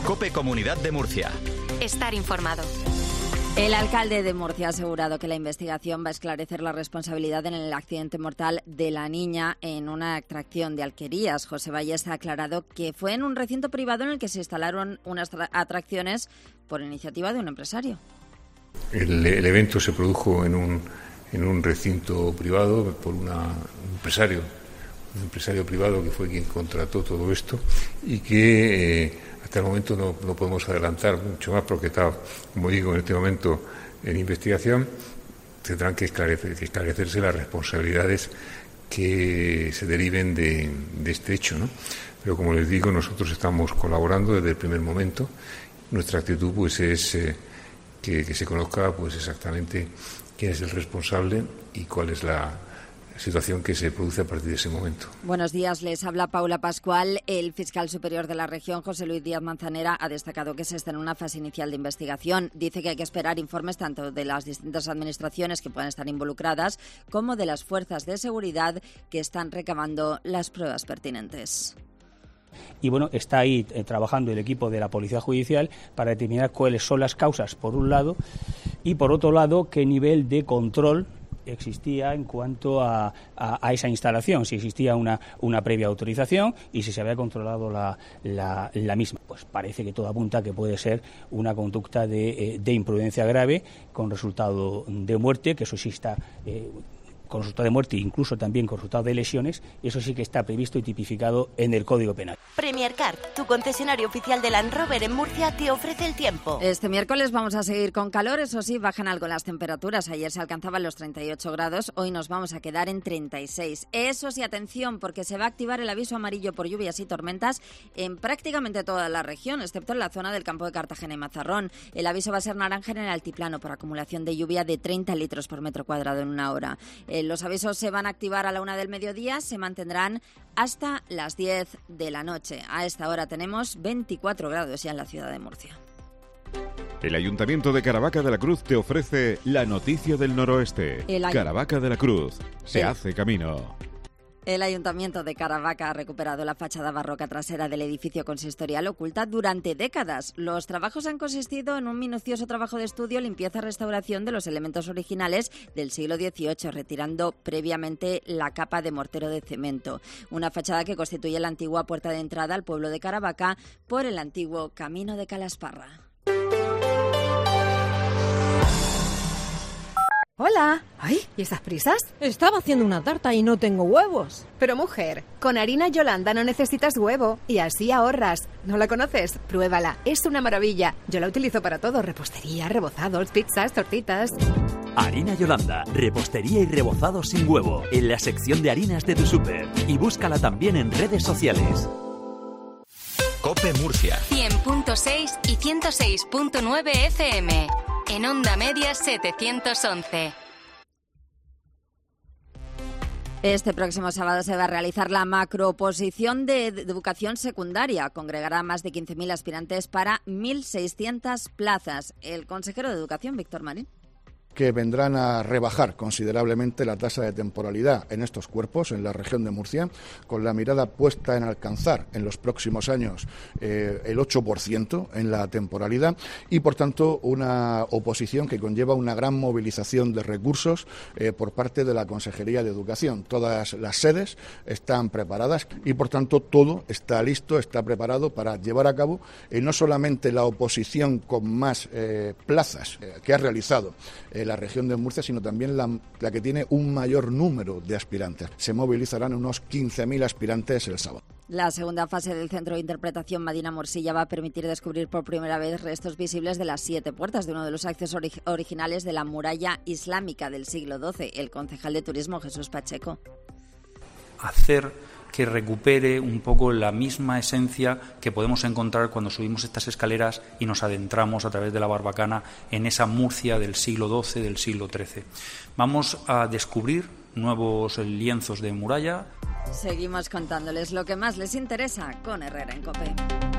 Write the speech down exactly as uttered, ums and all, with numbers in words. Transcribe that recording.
COPE Comunidad de Murcia. Estar informado. El alcalde de Murcia ha asegurado que la investigación va a esclarecer la responsabilidad en el accidente mortal de la niña en una atracción de Alquerías. José Valles ha aclarado que fue en un recinto privado en el que se instalaron unas atracciones por iniciativa de un empresario. El, el evento se produjo en un, en un recinto privado por una, un empresario, un empresario privado que fue quien contrató todo esto y que eh, hasta el momento no, no podemos adelantar mucho más porque está, como digo, en este momento en investigación. Tendrán que, esclarecer, que esclarecerse las responsabilidades que se deriven de, de este hecho, ¿no? Pero como les digo, nosotros estamos colaborando desde el primer momento. Nuestra actitud pues es eh, que, que se conozca pues exactamente quién es el responsable y cuál es la situación que se produce a partir de ese momento. Buenos días, les habla Paula Pascual. El fiscal superior de la región, José Luis Díaz Manzanera, ha destacado que se está en una fase inicial de investigación. Dice que hay que esperar informes tanto de las distintas administraciones que puedan estar involucradas como de las fuerzas de seguridad que están recabando las pruebas pertinentes. Y bueno, está ahí eh, trabajando el equipo de la Policía Judicial para determinar cuáles son las causas, por un lado, y por otro lado, qué nivel de control existía en cuanto a, a, a esa instalación, si existía una, una previa autorización y si se había controlado la, la, la misma. Pues parece que todo apunta a que puede ser una conducta de, eh, de imprudencia grave con resultado de muerte, que eso sí está eh, con resultado de muerte e incluso también con resultado de lesiones, y eso sí que está previsto y tipificado en el Código Penal. Premier Car, tu concesionario oficial de Land Rover en Murcia, te ofrece el tiempo. Este miércoles vamos a seguir con calor, eso sí, bajan algo las temperaturas. Ayer se alcanzaban los treinta y ocho grados, hoy nos vamos a quedar en treinta y seis. Eso sí, atención, porque se va a activar el aviso amarillo por lluvias y tormentas en prácticamente toda la región, excepto en la zona del campo de Cartagena y Mazarrón. El aviso va a ser naranja en el altiplano por acumulación de lluvia de treinta litros por metro cuadrado en una hora. Eh, los avisos se van a activar a la una del mediodía, se mantendrán hasta las diez de la noche. A esta hora tenemos veinticuatro grados ya en la ciudad de Murcia. El Ayuntamiento de Caravaca de la Cruz te ofrece la noticia del noroeste. Ay- Caravaca de la Cruz, se el... hace camino. El Ayuntamiento de Caravaca ha recuperado la fachada barroca trasera del edificio consistorial oculta durante décadas. Los trabajos han consistido en un minucioso trabajo de estudio, limpieza y restauración de los elementos originales del siglo dieciocho, retirando previamente la capa de mortero de cemento. Una fachada que constituye la antigua puerta de entrada al pueblo de Caravaca por el antiguo Camino de Calasparra. Hola. Ay, ¿y esas prisas? Estaba haciendo una tarta y no tengo huevos. Pero mujer, con harina Yolanda no necesitas huevo y así ahorras. ¿No la conoces? Pruébala, es una maravilla. Yo la utilizo para todo, repostería, rebozados, pizzas, tortitas. Harina Yolanda, repostería y rebozado sin huevo, en la sección de harinas de tu súper. Y búscala también en redes sociales. COPE Murcia. cien punto seis y ciento seis punto nueve F M. En Onda Media setecientos once. Este próximo sábado se va a realizar la macrooposición de educación secundaria. Congregará a más de quince mil aspirantes para mil seiscientas plazas. El consejero de Educación, Víctor Marín. Que vendrán a rebajar considerablemente la tasa de temporalidad en estos cuerpos, en la región de Murcia, con la mirada puesta en alcanzar en los próximos años eh, el ocho por ciento en la temporalidad y, por tanto, una oposición que conlleva una gran movilización de recursos eh, por parte de la Consejería de Educación. Todas las sedes están preparadas y, por tanto, todo está listo, está preparado para llevar a cabo eh, no solamente la oposición con más eh, plazas eh, que ha realizado eh, la región de Murcia, sino también la, la que tiene un mayor número de aspirantes. Se movilizarán unos quince mil aspirantes el sábado. La segunda fase del Centro de Interpretación Madina Morsilla va a permitir descubrir por primera vez restos visibles de las siete puertas de uno de los accesos ori- originales de la muralla islámica del siglo doce. El concejal de Turismo, Jesús Pacheco. Hacer que recupere un poco la misma esencia que podemos encontrar cuando subimos estas escaleras y nos adentramos a través de la Barbacana en esa Murcia del siglo doce, del siglo trece. Vamos a descubrir nuevos lienzos de muralla. Seguimos contándoles lo que más les interesa con Herrera en COPE.